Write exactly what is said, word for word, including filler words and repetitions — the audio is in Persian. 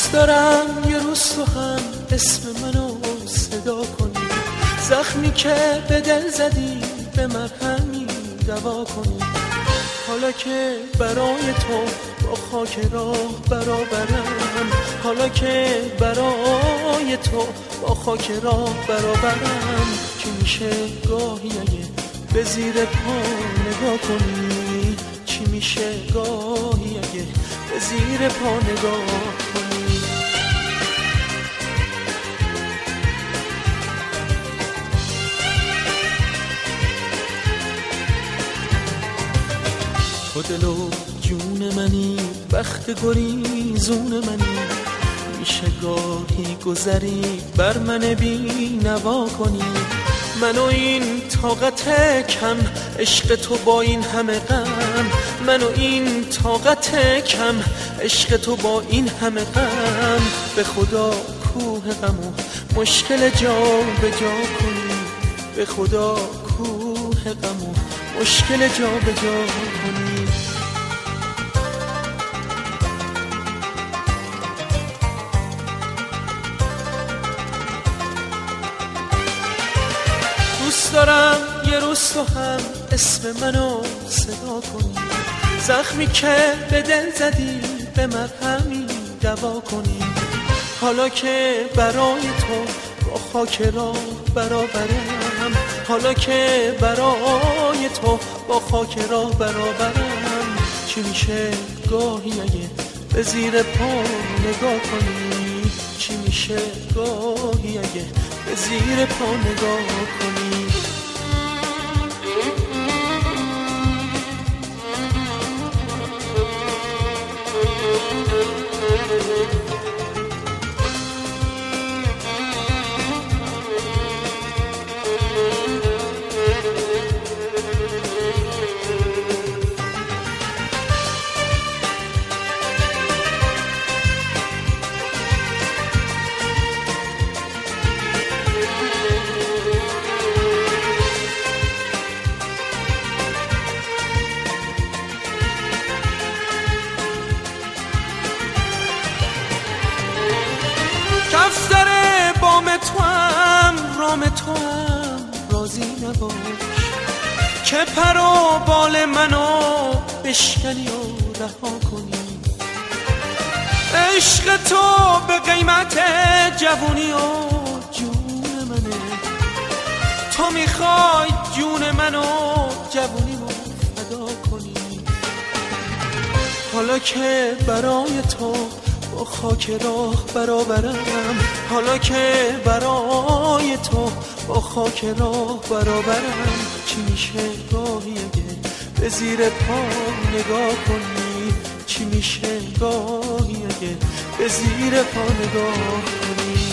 دوست دارم یه روز تو هم اسم منو صدا کنی، زخمی که به دل زدی به مرهمی دوا کنی. حالا که برای تو با خاک راه برابرم، حالا که برای تو با خاک راه برابرم، چی میشه گاهی اگه به زیر پا نگاه کنی؟ چی میشه گاهی اگه به زیر پا نگاه کنی؟ تو دل و جون منی، بخت گریزون منی، میشه گاهی گذری بر من بی نوا کنی. منو این طاقت کم عشق تو با این همه غم، منو این طاقت کم عشق تو با این همه غم، به خدا کوه غمو مشکل جا به جا کنی، به خدا کوه غمو مشکل جا به جا کنی. دوست دارم یه روز تو هم اسم منو صدا کنی، زخمی که به دل زدی به مرهمی دوا کنی. حالا که برای تو با خاک راه برابرم، حالا که برای تو با خاک راه برابرم، چی میشه گاهی اگه به زیر پا نگاه کنی؟ چی میشه گاهی اگه به زیر پا نگاه کنی؟ کفتر بام تو هم رام تو هم راضی نباش، که پر و بال منو بشکنی و رها کنی. عشق تو به قیمت جوونی و جون منه، تو میخوای جون منو جوونی و فدا کنی. حالا که برای تو با خاک راه برابرم، حالا که برای تو با خاک راه برابرم، چی میشه گاهی اگه به زیر پا نگاه کنی؟ چی میشه گاهی اگه به زیر پا نگاه کنی؟